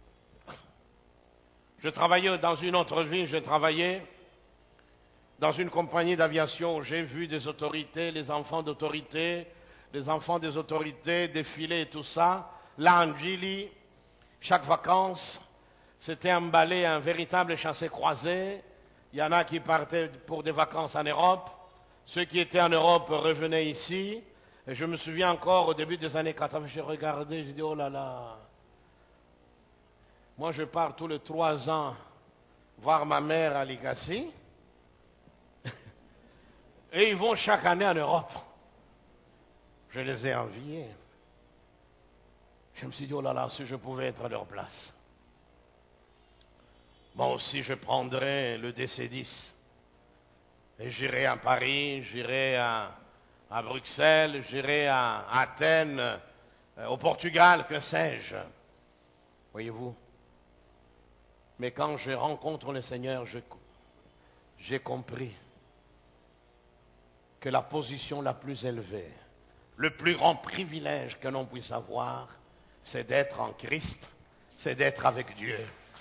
Speaker 2: Je travaillais dans une autre vie, je travaillais dans une compagnie d'aviation où j'ai vu des autorités, les enfants d'autorités, les enfants des autorités défiler et tout ça. Là, en Gili, chaque vacances, c'était emballé un véritable chassé-croisé. Il y en a qui partaient pour des vacances en Europe. Ceux qui étaient en Europe revenaient ici. Et je me souviens encore, au début des années quatre-vingt, j'ai regardé, j'ai dit, oh là là. Moi, je pars tous les trois ans voir ma mère à Ligassi. Et ils vont chaque année en Europe. Je les ai enviés. Je me suis dit, oh là là, si je pouvais être à leur place. Moi aussi, je prendrais le D C dix. Et j'irai à Paris, j'irai à, à Bruxelles, j'irai à, à Athènes, euh, au Portugal, que sais-je. Voyez-vous. Mais quand je rencontre le Seigneur, je, j'ai compris que la position la plus élevée, le plus grand privilège que l'on puisse avoir, c'est d'être en Christ, c'est d'être avec Dieu.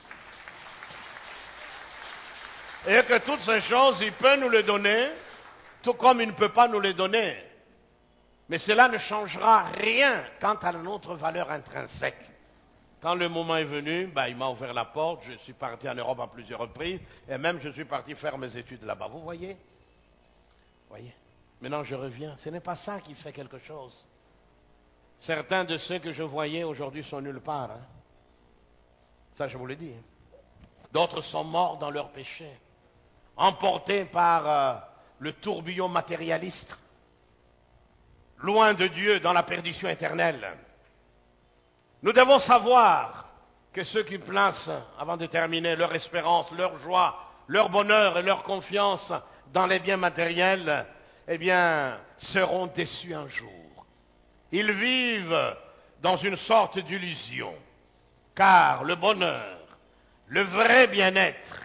Speaker 2: Et que toutes ces choses, il peut nous les donner, tout comme il ne peut pas nous les donner. Mais cela ne changera rien quant à notre valeur intrinsèque. Quand le moment est venu, ben, il m'a ouvert la porte, je suis parti en Europe à plusieurs reprises, et même je suis parti faire mes études là-bas. Vous voyez? Vous voyez? Maintenant je reviens. Ce n'est pas ça qui fait quelque chose. Certains de ceux que je voyais aujourd'hui sont nulle part. Hein? Ça, je vous le dis. D'autres sont morts dans leurs péchés, emportés par euh, le tourbillon matérialiste, loin de Dieu dans la perdition éternelle. Nous devons savoir que ceux qui placent, avant de terminer, leur espérance, leur joie, leur bonheur et leur confiance dans les biens matériels, eh bien, seront déçus un jour. Ils vivent dans une sorte d'illusion, car le bonheur, le vrai bien-être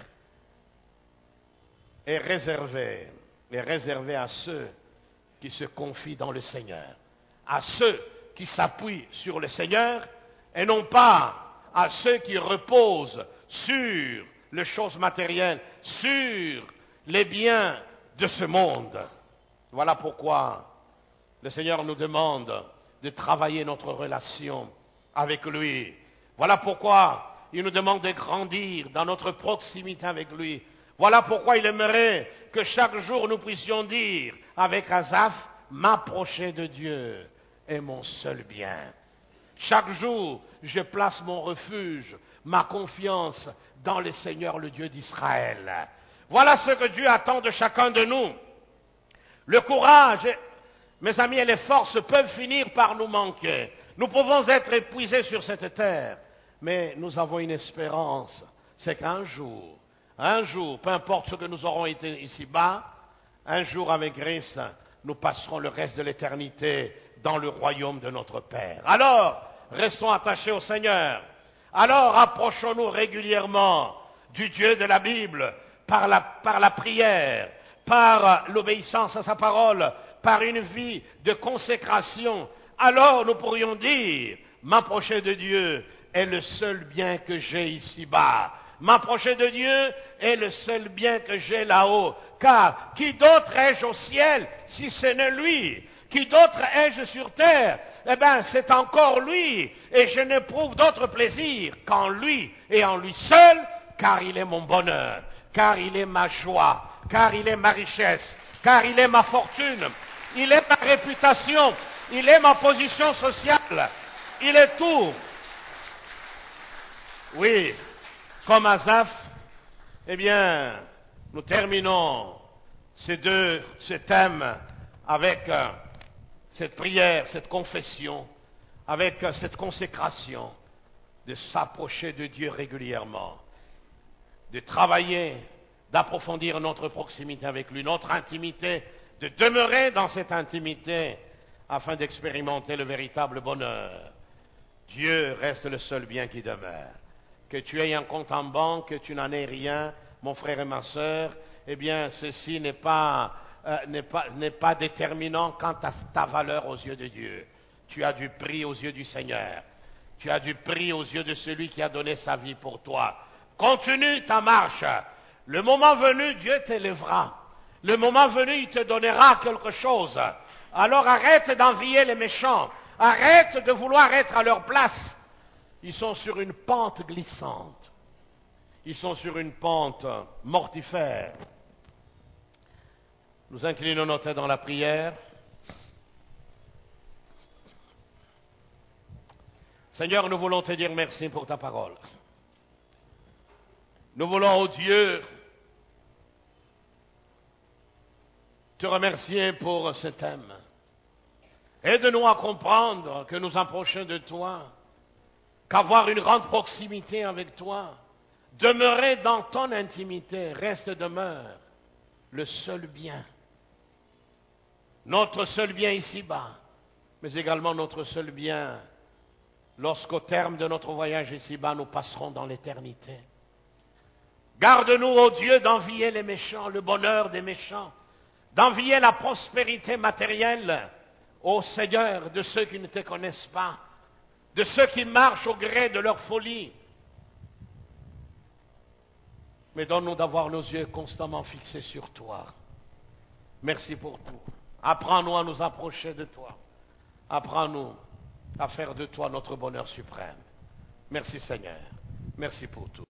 Speaker 2: est réservé, est réservé à ceux qui se confient dans le Seigneur, à ceux qui s'appuient sur le Seigneur et non pas à ceux qui reposent sur les choses matérielles, sur les biens de ce monde. Voilà pourquoi le Seigneur nous demande de travailler notre relation avec lui. Voilà pourquoi il nous demande de grandir dans notre proximité avec lui. Voilà pourquoi il aimerait que chaque jour nous puissions dire avec Asaph, m'approcher de Dieu est mon seul bien. Chaque jour, je place mon refuge, ma confiance dans le Seigneur, le Dieu d'Israël. Voilà ce que Dieu attend de chacun de nous. Le courage, mes amis, et les forces peuvent finir par nous manquer. Nous pouvons être épuisés sur cette terre, mais nous avons une espérance. C'est qu'un jour, un jour, peu importe ce que nous aurons été ici-bas, un jour avec Christ, nous passerons le reste de l'éternité dans le royaume de notre Père. Alors, restons attachés au Seigneur. Alors, approchons-nous régulièrement du Dieu de la Bible par la, par la prière, par l'obéissance à sa parole, par une vie de consécration. Alors, nous pourrions dire, m'approcher de Dieu est le seul bien que j'ai ici-bas. M'approcher de Dieu est le seul bien que j'ai là-haut. Car qui d'autre ai-je au ciel si ce n'est lui? Qui d'autre ai-je sur terre? Eh bien, c'est encore lui. Et je n'éprouve d'autre plaisir qu'en lui et en lui seul, car il est mon bonheur, car il est ma joie, car il est ma richesse, car il est ma fortune, il est ma réputation, il est ma position sociale, il est tout. Oui, comme Asaph, eh bien, nous terminons ces deux, ces thèmes avec euh, cette prière, cette confession, avec euh, cette consécration de s'approcher de Dieu régulièrement, de travailler, d'approfondir notre proximité avec lui, notre intimité, de demeurer dans cette intimité afin d'expérimenter le véritable bonheur. Dieu reste le seul bien qui demeure. Que tu aies un compte en banque, que tu n'en aies rien, mon frère et ma sœur, eh bien, ceci n'est pas, euh, n'est pas, n'est pas déterminant quant à ta valeur aux yeux de Dieu. Tu as du prix aux yeux du Seigneur. Tu as du prix aux yeux de celui qui a donné sa vie pour toi. Continue ta marche. Le moment venu, Dieu t'élèvera. Le moment venu, il te donnera quelque chose. Alors arrête d'envier les méchants. Arrête de vouloir être à leur place. Ils sont sur une pente glissante. Ils sont sur une pente mortifère. Nous inclinons nos têtes dans la prière. Seigneur, nous voulons te dire merci pour ta parole. Nous voulons, ô Dieu, te remercier pour ce thème. Aide-nous à comprendre que nous approchons de toi, qu'avoir une grande proximité avec toi, demeurer dans ton intimité, reste demeure le seul bien. Notre seul bien ici-bas, mais également notre seul bien lorsqu'au terme de notre voyage ici-bas, nous passerons dans l'éternité. Garde-nous, ô Dieu, d'envier les méchants, le bonheur des méchants. d'envier la prospérité matérielle, ô Seigneur, de ceux qui ne te connaissent pas, de ceux qui marchent au gré de leur folie. Mais donne-nous d'avoir nos yeux constamment fixés sur toi. Merci pour tout. Apprends-nous à nous approcher de toi. Apprends-nous à faire de toi notre bonheur suprême. Merci Seigneur. Merci pour tout.